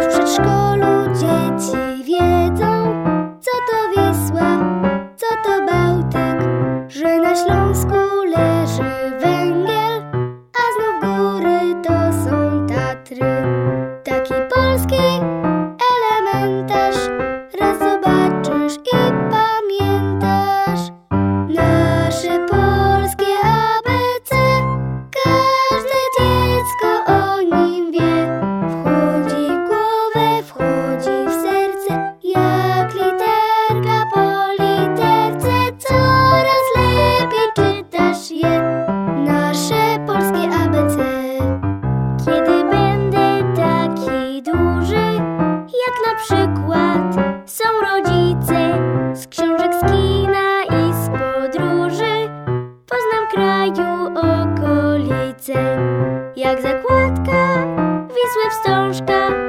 W przedszkolu dzieci wiedzą, co to Wisła, co to Bałtyk, że na Śląsku leży węgiel, a znów góry to są Tatry. Taki polski elementarz raz zobaczysz i pamiętasz. Nasze polskie ABC, każde dziecko o nim wie. Wchodzi w głowę, wchodzi w serce, jak literka po literce. Coraz lepiej czytasz je, nasze polskie ABC. Kiedy będę taki duży, jak na przykład są rodzice, z książek, z kina i z podróży poznam kraju okolice, jak zakładka Wisły Wstążka.